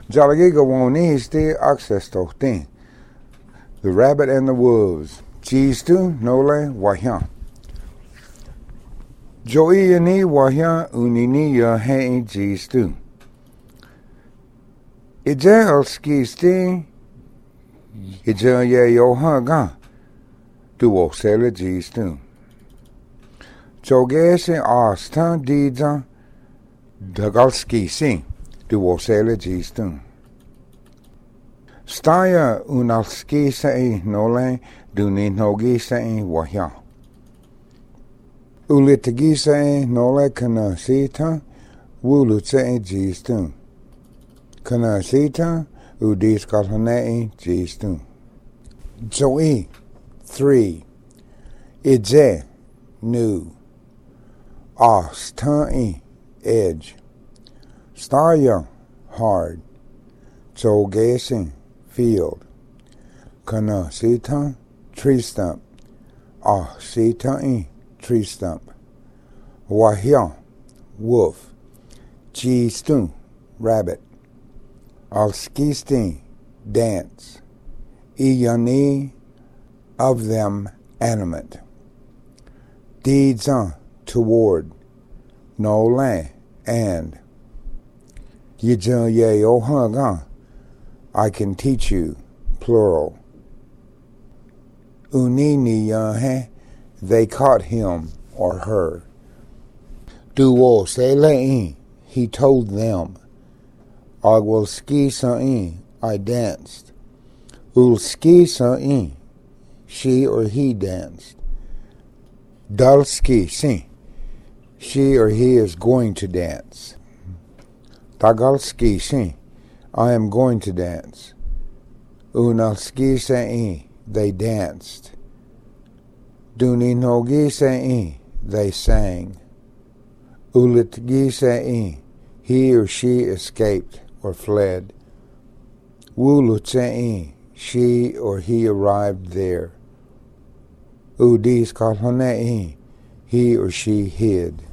Jalagiga woni still access to thing. The rabbit and the wolves. Cheese too, nole wahyan. Joey ni wahyan unini ya hain cheese too. Ijel ski sting. Ijel ye yo haga. Duo sele cheese too. Jogese astan dida. Dagalski sing. Duo sele cheese too. Staya unalski say nole duni nogi say wahya. Ulitagi say nole kana sita wulu say jistun. Kana sita udis kalhane jistun. Joey 3. Ije new. Astan edge. Staya hard. Jogesi field. Kana sita tree stump. Sita tree stump. Wahya wolf. Jistun rabbit. Alskistin dance. Iyani of them animate. Deeds toward. No land and. Yijun ye ohanga. I can teach you, plural. Unini yahe, they caught him or her. Duo selein, he told them. Agwalski sa'in, I danced. Ulski sa'in, she or he danced. Dalski sin, she or he is going to dance. Tagalski sin, I am going to dance. Unalski sa'in, they danced. Duninogi sa'in, they sang. Ulitgi sa'in, he or she escaped or fled. Wulut sa'in, she or he arrived there. Udis kalhana'in, he or she hid.